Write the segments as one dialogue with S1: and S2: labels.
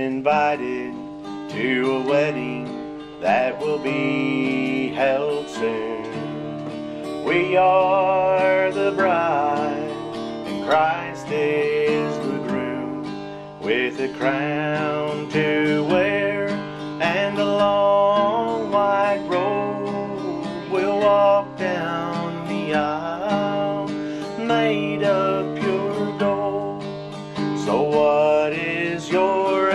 S1: invited to a wedding that will be held soon. We are the bride, and Christ is the groom, with a crown to wear and a long white robe. We'll walk down the aisle made of pure gold. So what is your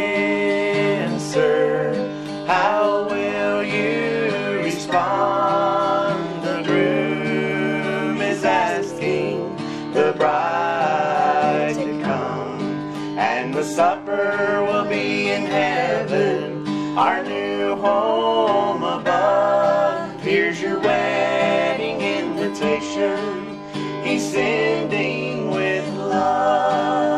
S1: answer? How will you respond? The groom is asking the bride to come, and the supper will be in heaven, our new home above. Here's your wedding invitation, he's sending with love.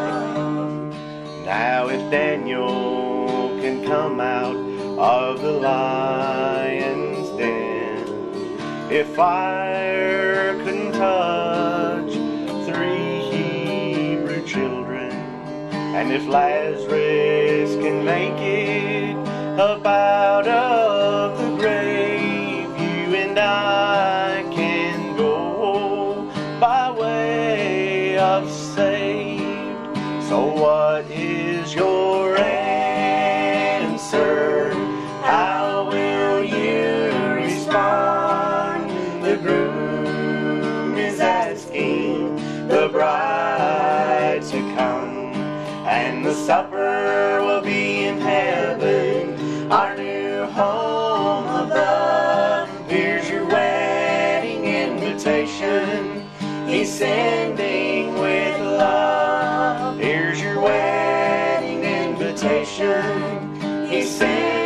S1: Now if Daniel can come out of the lion's den, if fire couldn't touch 3 Hebrew children, and if Lazarus can make it up out of the grave, you and I can go by way of saved. So what is your answer? How will you respond? The groom is asking the bride to come, and the supper will be in heaven, our new home above. Here's your wedding invitation, he's sending with love. Here's your wedding invitation, he's sending